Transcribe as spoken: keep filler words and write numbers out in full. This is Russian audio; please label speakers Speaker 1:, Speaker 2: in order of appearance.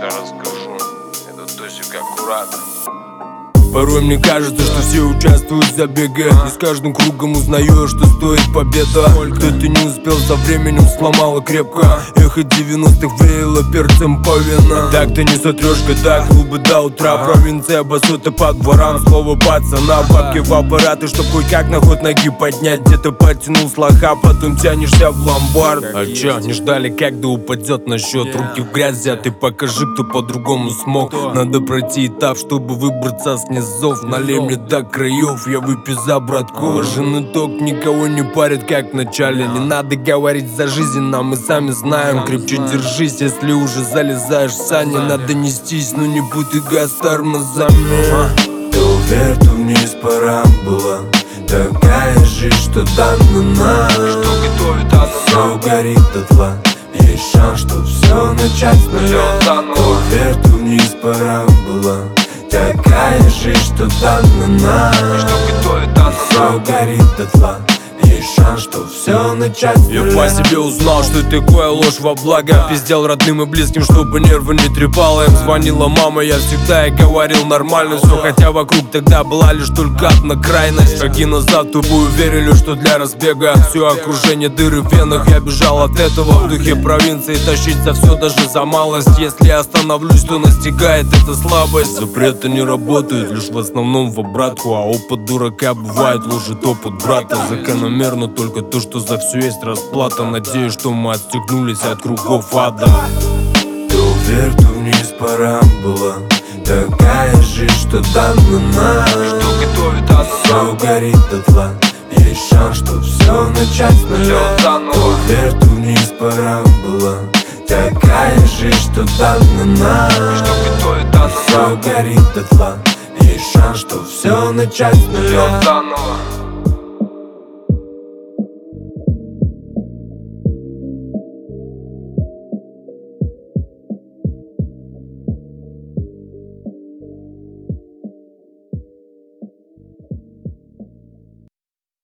Speaker 1: Сейчас расскажу. Это Тосик аккуратно.
Speaker 2: Порой мне кажется, что все участвуют в забеге, и с каждым кругом узнаешь, что стоит победа. Кто-то не успел, со временем сломало крепко. Эхо девяностых веяло перцем по венам. Так-то не сотрешь, когда клубы до утра. Провинция, басоты по дворам, слово пацана. Бабки в аппараты, чтоб кое-как на ход ноги поднять. Где-то подтянул с лоха, потом тянешься в ломбард. А чё, не ждали, когда упадет на счет? Руки в грязь взяты, покажи, кто по-другому смог. Надо пройти этап, чтобы выбраться с низов. Налей мне до краев, я выпью за братков. Жены ток никого не парит, как в начале. Не надо говорить за жизнь нам, мы сами знаем. Крепче держись, если уже залезаешь в сани. Надо нестись, но не путай газ с тормозами. То вверх, то вниз пора было. Такая жизнь, что дана нам.
Speaker 1: Что готовит она
Speaker 2: Все горит дотла. Есть шанс, что все начать с нуля. То вверх, то вниз пора было. Такая жизнь, что дана нам.
Speaker 1: Что готовит она
Speaker 2: Все горит дотла. Есть шанс, что все начать с нуля. Я по себе узнал, что такое ложь во благо. Пиздел родным и близким, чтобы нервы не трепало. Им звонила мама, я всегда ей говорил нормально все. Хотя вокруг тогда была лишь только одна крайность. Шаги назад, тупую верили, что для разбега все окружение дыры в венах. Я бежал от этого в духе провинции. Тащить за все, даже за малость. Если я остановлюсь, то настигает эта слабость. Запреты не работают, лишь в основном в обратку. А опыт дурака бывает ложит опыт брата. Закономерно только то, что за все есть расплата. Надеюсь, что мы отстегнулись от кругов ада. То вверх, то вниз пора было. Такая жизнь, что дана нам.
Speaker 1: Что готовит она
Speaker 2: Все горит дотла. Есть шанс, что все начать с нуля. То вверх, то вниз пора было. Такая жизнь, что дана нам.
Speaker 1: Что готовит она
Speaker 2: Все горит дотла. Есть шанс, что все начать с нуля.
Speaker 1: заново.